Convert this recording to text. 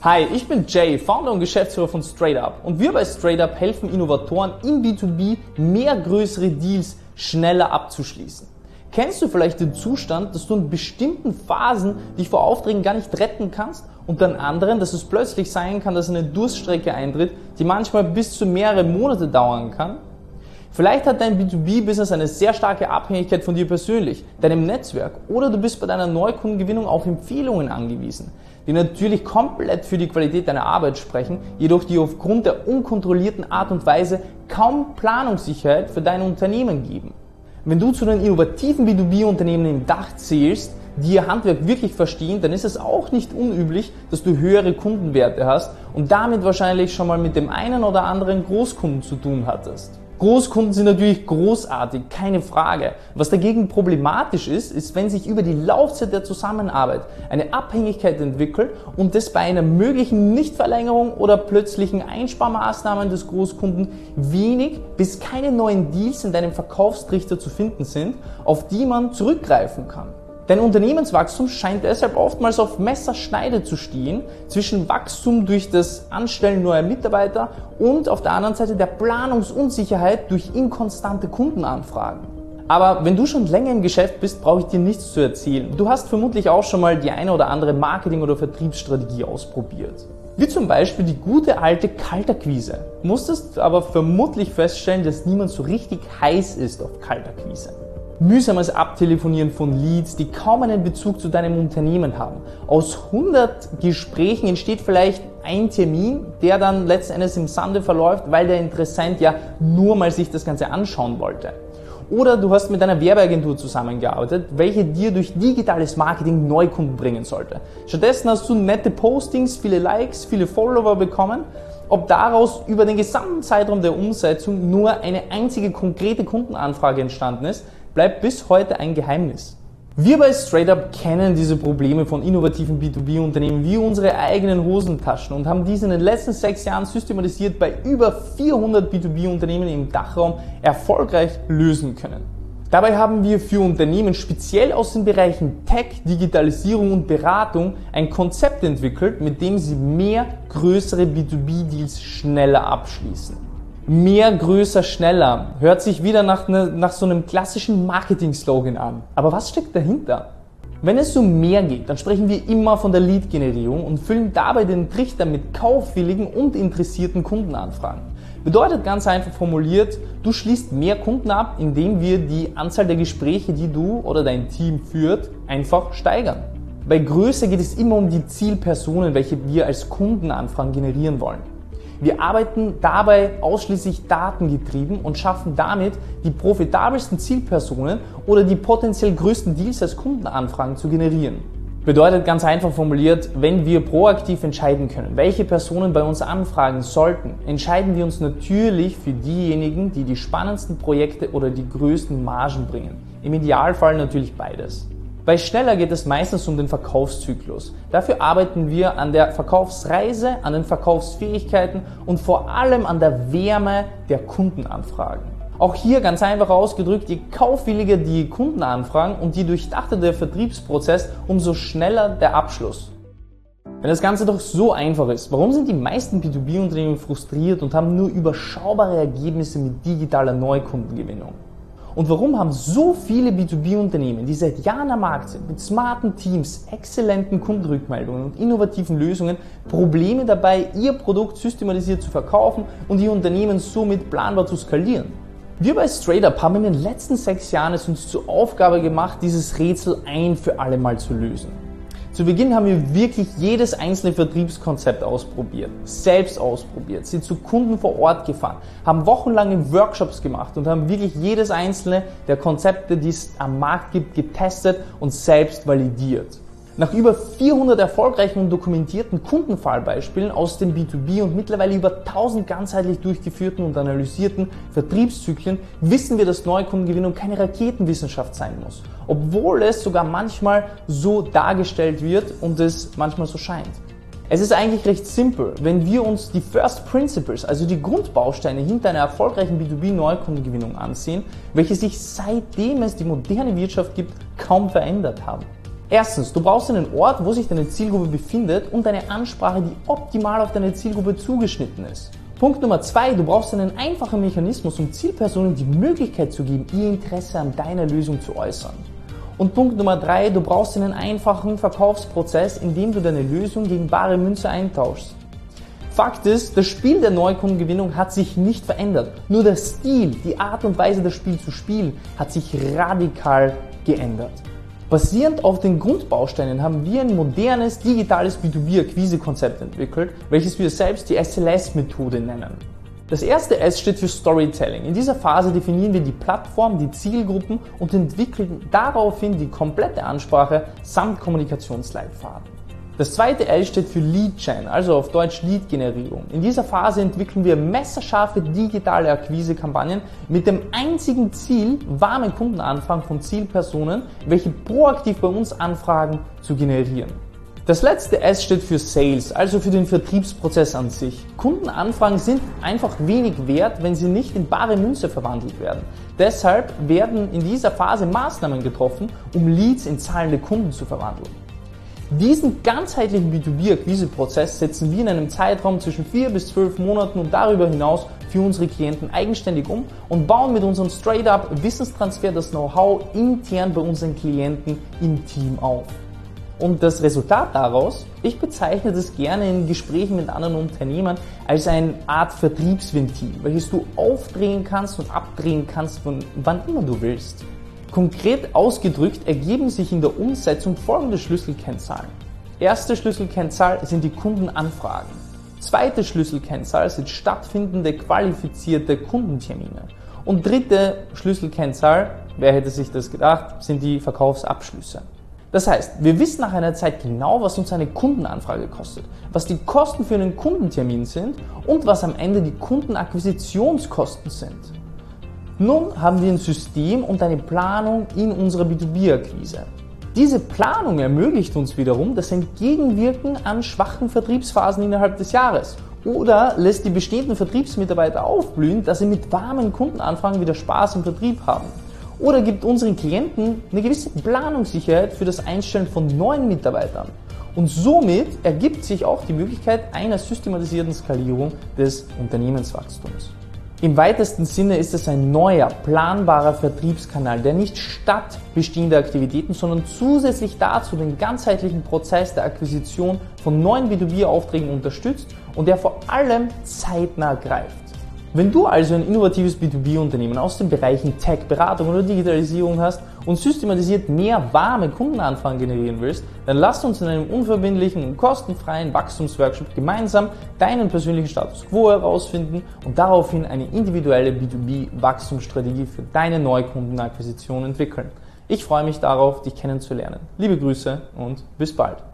Hi, ich bin Jay, Founder und Geschäftsführer von StraightUp und wir bei StraightUp helfen Innovatoren im B2B mehr größere Deals schneller abzuschließen. Kennst du vielleicht den Zustand, dass du in bestimmten Phasen dich vor Aufträgen gar nicht retten kannst und an anderen, dass es plötzlich sein kann, dass eine Durststrecke eintritt, die manchmal bis zu mehrere Monate dauern kann? Vielleicht hat dein B2B-Business eine sehr starke Abhängigkeit von dir persönlich, deinem Netzwerk oder du bist bei deiner Neukundengewinnung auf Empfehlungen angewiesen, die natürlich komplett für die Qualität deiner Arbeit sprechen, jedoch die aufgrund der unkontrollierten Art und Weise kaum Planungssicherheit für dein Unternehmen geben. Wenn du zu den innovativen B2B-Unternehmen im Dach zählst, die ihr Handwerk wirklich verstehen, dann ist es auch nicht unüblich, dass du höhere Kundenwerte hast und damit wahrscheinlich schon mal mit dem einen oder anderen Großkunden zu tun hattest. Großkunden sind natürlich großartig, keine Frage. Was dagegen problematisch ist, wenn sich über die Laufzeit der Zusammenarbeit eine Abhängigkeit entwickelt und es bei einer möglichen Nichtverlängerung oder plötzlichen Einsparmaßnahmen des Großkunden wenig bis keine neuen Deals in deinem Verkaufstrichter zu finden sind, auf die man zurückgreifen kann. Dein Unternehmenswachstum scheint deshalb oftmals auf Messerschneide zu stehen zwischen Wachstum durch das Anstellen neuer Mitarbeiter und auf der anderen Seite der Planungsunsicherheit durch inkonstante Kundenanfragen. Aber wenn du schon länger im Geschäft bist, brauche ich dir nichts zu erzählen. Du hast vermutlich auch schon mal die eine oder andere Marketing- oder Vertriebsstrategie ausprobiert. Wie zum Beispiel die gute alte Kaltakquise. Musstest aber vermutlich feststellen, dass niemand so richtig heiß ist auf Kaltakquise. Mühsames Abtelefonieren von Leads, die kaum einen Bezug zu deinem Unternehmen haben. Aus 100 Gesprächen entsteht vielleicht ein Termin, der dann letzten Endes im Sande verläuft, weil der Interessent ja nur mal sich das Ganze anschauen wollte. Oder du hast mit einer Werbeagentur zusammengearbeitet, welche dir durch digitales Marketing Neukunden bringen sollte. Stattdessen hast du nette Postings, viele Likes, viele Follower bekommen. Ob daraus über den gesamten Zeitraum der Umsetzung nur eine einzige konkrete Kundenanfrage entstanden ist, bleibt bis heute ein Geheimnis. Wir bei StraightUp kennen diese Probleme von innovativen B2B-Unternehmen wie unsere eigenen Hosentaschen und haben diese in den letzten 6 Jahren systematisiert bei über 400 B2B-Unternehmen im Dachraum erfolgreich lösen können. Dabei haben wir für Unternehmen speziell aus den Bereichen Tech, Digitalisierung und Beratung ein Konzept entwickelt, mit dem sie mehr größere B2B-Deals schneller abschließen. Mehr, größer, schneller. Hört sich wieder nach so einem klassischen Marketing-Slogan an. Aber was steckt dahinter? Wenn es um mehr geht, dann sprechen wir immer von der Lead-Generierung und füllen dabei den Trichter mit kaufwilligen und interessierten Kundenanfragen. Bedeutet ganz einfach formuliert, du schließt mehr Kunden ab, indem wir die Anzahl der Gespräche, die du oder dein Team führt, einfach steigern. Bei Größe geht es immer um die Zielpersonen, welche wir als Kundenanfragen generieren wollen. Wir arbeiten dabei ausschließlich datengetrieben und schaffen damit, die profitabelsten Zielpersonen oder die potenziell größten Deals als Kundenanfragen zu generieren. Bedeutet ganz einfach formuliert, wenn wir proaktiv entscheiden können, welche Personen bei uns anfragen sollten, entscheiden wir uns natürlich für diejenigen, die die spannendsten Projekte oder die größten Margen bringen. Im Idealfall natürlich beides. Bei Schneller geht es meistens um den Verkaufszyklus. Dafür arbeiten wir an der Verkaufsreise, an den Verkaufsfähigkeiten und vor allem an der Wärme der Kundenanfragen. Auch hier ganz einfach ausgedrückt, je kaufwilliger die Kunden anfragen und je durchdachter der Vertriebsprozess, umso schneller der Abschluss. Wenn das Ganze doch so einfach ist, warum sind die meisten B2B-Unternehmen frustriert und haben nur überschaubare Ergebnisse mit digitaler Neukundengewinnung? Und warum haben so viele B2B-Unternehmen, die seit Jahren am Markt sind, mit smarten Teams, exzellenten Kundenrückmeldungen und innovativen Lösungen, Probleme dabei, ihr Produkt systematisiert zu verkaufen und ihr Unternehmen somit planbar zu skalieren? Wir bei StraightUp haben in den letzten 6 Jahren es uns zur Aufgabe gemacht, dieses Rätsel ein für alle Mal zu lösen. Zu Beginn haben wir wirklich jedes einzelne Vertriebskonzept ausprobiert, selbst ausprobiert, sind zu Kunden vor Ort gefahren, haben wochenlange Workshops gemacht und haben wirklich jedes einzelne der Konzepte, die es am Markt gibt, getestet und selbst validiert. Nach über 400 erfolgreichen und dokumentierten Kundenfallbeispielen aus dem B2B und mittlerweile über 1000 ganzheitlich durchgeführten und analysierten Vertriebszyklen wissen wir, dass Neukundengewinnung keine Raketenwissenschaft sein muss, obwohl es sogar manchmal so dargestellt wird und es manchmal so scheint. Es ist eigentlich recht simpel, wenn wir uns die First Principles, also die Grundbausteine hinter einer erfolgreichen B2B-Neukundengewinnung ansehen, welche sich seitdem es die moderne Wirtschaft gibt, kaum verändert haben. Erstens, du brauchst einen Ort, wo sich deine Zielgruppe befindet und eine Ansprache, die optimal auf deine Zielgruppe zugeschnitten ist. Punkt Nummer 2, du brauchst einen einfachen Mechanismus, um Zielpersonen die Möglichkeit zu geben, ihr Interesse an deiner Lösung zu äußern. Und Punkt Nummer 3, du brauchst einen einfachen Verkaufsprozess, in dem du deine Lösung gegen bare Münze eintauschst. Fakt ist, das Spiel der Neukundengewinnung hat sich nicht verändert. Nur der Stil, die Art und Weise, das Spiel zu spielen, hat sich radikal geändert. Basierend auf den Grundbausteinen haben wir ein modernes, digitales B2B-Akquise-Konzept entwickelt, welches wir selbst die SLS-Methode nennen. Das erste S steht für Storytelling. In dieser Phase definieren wir die Plattform, die Zielgruppen und entwickeln daraufhin die komplette Ansprache samt Kommunikationsleitfaden. Das zweite L steht für Lead Gen, also auf Deutsch Lead-Generierung. In dieser Phase entwickeln wir messerscharfe digitale Akquise-Kampagnen mit dem einzigen Ziel, warme Kundenanfragen von Zielpersonen, welche proaktiv bei uns anfragen, zu generieren. Das letzte S steht für Sales, also für den Vertriebsprozess an sich. Kundenanfragen sind einfach wenig wert, wenn sie nicht in bare Münze verwandelt werden. Deshalb werden in dieser Phase Maßnahmen getroffen, um Leads in zahlende Kunden zu verwandeln. Diesen ganzheitlichen B2B-Akquise-Prozess setzen wir in einem Zeitraum zwischen 4 bis 12 Monaten und darüber hinaus für unsere Klienten eigenständig um und bauen mit unserem Straight-Up Wissenstransfer das Know-how intern bei unseren Klienten im Team auf. Und das Resultat daraus, ich bezeichne das gerne in Gesprächen mit anderen Unternehmern als eine Art Vertriebsventil, welches du aufdrehen kannst und abdrehen kannst, wann immer du willst. Konkret ausgedrückt ergeben sich in der Umsetzung folgende Schlüsselkennzahlen. Erste Schlüsselkennzahl sind die Kundenanfragen. Zweite Schlüsselkennzahl sind stattfindende qualifizierte Kundentermine. Und dritte Schlüsselkennzahl, wer hätte sich das gedacht, sind die Verkaufsabschlüsse. Das heißt, wir wissen nach einer Zeit genau, was uns eine Kundenanfrage kostet, was die Kosten für einen Kundentermin sind und was am Ende die Kundenakquisitionskosten sind. Nun haben wir ein System und eine Planung in unserer B2B-Akquise. Diese Planung ermöglicht uns wiederum das Entgegenwirken an schwachen Vertriebsphasen innerhalb des Jahres oder lässt die bestehenden Vertriebsmitarbeiter aufblühen, dass sie mit warmen Kundenanfragen wieder Spaß im Vertrieb haben. Oder gibt unseren Klienten eine gewisse Planungssicherheit für das Einstellen von neuen Mitarbeitern. Und somit ergibt sich auch die Möglichkeit einer systematisierten Skalierung des Unternehmenswachstums. Im weitesten Sinne ist es ein neuer, planbarer Vertriebskanal, der nicht statt bestehender Aktivitäten, sondern zusätzlich dazu den ganzheitlichen Prozess der Akquisition von neuen B2B-Aufträgen unterstützt und der vor allem zeitnah greift. Wenn du also ein innovatives B2B-Unternehmen aus den Bereichen Tech, Beratung oder Digitalisierung hast und systematisiert mehr warme Kundenanfragen generieren willst, dann lass uns in einem unverbindlichen und kostenfreien Wachstumsworkshop gemeinsam deinen persönlichen Status Quo herausfinden und daraufhin eine individuelle B2B-Wachstumsstrategie für deine Neukundenakquisition entwickeln. Ich freue mich darauf, dich kennenzulernen. Liebe Grüße und bis bald.